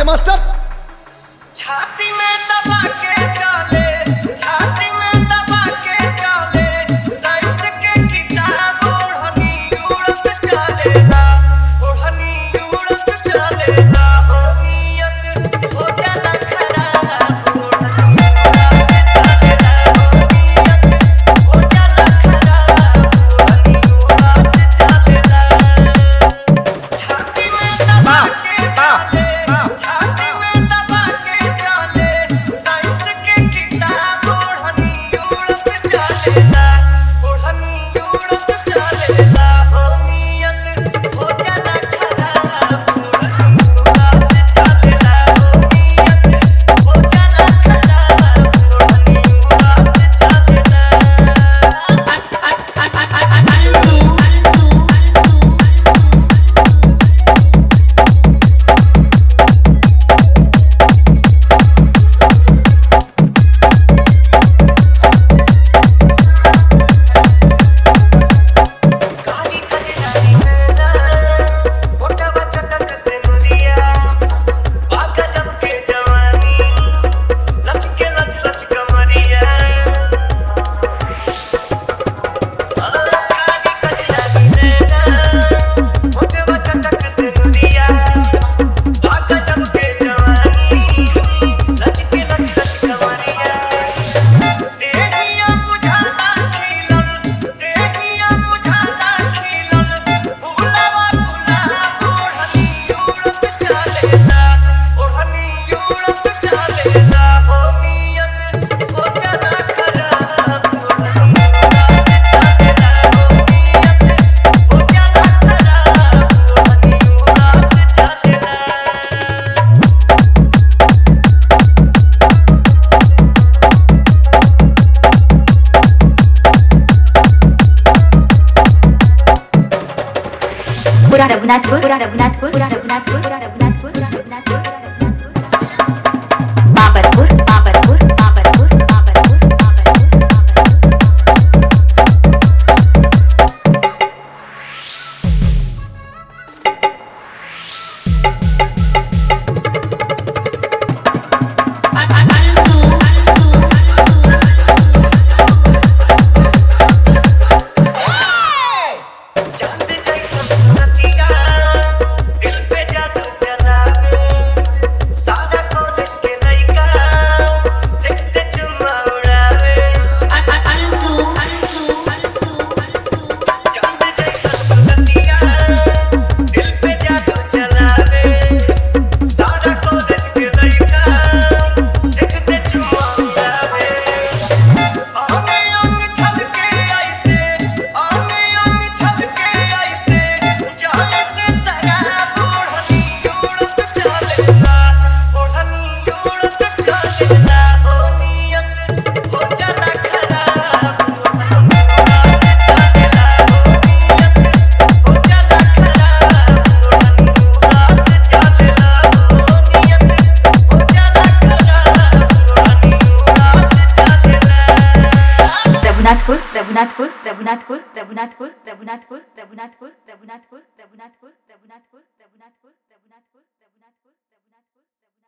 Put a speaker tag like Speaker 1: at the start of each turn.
Speaker 1: Master.
Speaker 2: छाती में दबा के डाले, छाती में दबा के डाले, साइंस के किताब ओढ़नी उड़त चलेला, ओढ़नी उड़त चलेला, हो नियत हो जाला खराब, ओढ़नी उड़त चलेला, हो नियत हो जाला खराब, ओढ़नी उड़त चलेला। छाती में दबा के डाले, छाती में दबा के डाले, साइंस के किताब ओढ़नी उड़त चलेला, ओढ़नी उड़त चलेला, हो नियत हो जाला खराब, ओढ़नी उड़त चलेला, हो नियत हो जाला खराब, ओढ़नी उड़त चलेला। काली कजरानी मेरा मोटावा चटक से नुरिया बाका जब के जवानी लचके लच लच कमरिया काली कजरानी मेरा मोटावा चटक से नुरिया बाका जब के जवानी लचके लच लच कमरिया देहिया बुझाला खिलल, देहिया बुझाला खिलल, फूलवा गुलाब ओढ़नी उड़त चलेला, ओढ़नी उड़त चलेला, हो नियत हो जाला खराब, ओढ़नी उड़त चलेला, हो नियत हो जाला खराब, ओढ़नी उड़त चलेला।
Speaker 3: पूरा रघुनाथपुर, पूरा रघुनाथपुर, पूरा रघुनाथपुर, पूरा रघुनाथपुर, पूरा रघुनाथपुर, बाबरपुर, बाबरपुर, बाबरपुर, बाबरपुर,
Speaker 2: चांद जैसन सूरतिया दिल पे जादू चलावे, सारा कॉलेज के लइका देखते चुम्मा उड़ावे। चांद जैसन सूरतिया दिल पे जादू चलावे, सारा कॉलेज के लइका देखते चुम्मा उड़ावे। आंगे अंग छलके ऐसे, आंगे अंग छलके ऐसे, जाले से शराब ओढ़नी उड़त चलेला, ओढ़नी उड़त चलेला, हो नियत हो जाला खराब, ओढ़नी उड़त चलेला, हो नियत हो जाला खराब, ओढ़नी उड़त चलेला, हो नियत हो जाला खराब, ओढ़नी उड़त चलेला।
Speaker 3: रघुनाथपुर, रघुनाथपुर, रघुनाथपुर, रघुनाथपुर, रघुनाथपुर, रघुनाथपुर, रघुनाथपुर, रघुनाथपुर, रघुनाथपुर, रघुनाथपुर, रघुनाथपुर, रघुनाथपुर, रघुनाथपुर।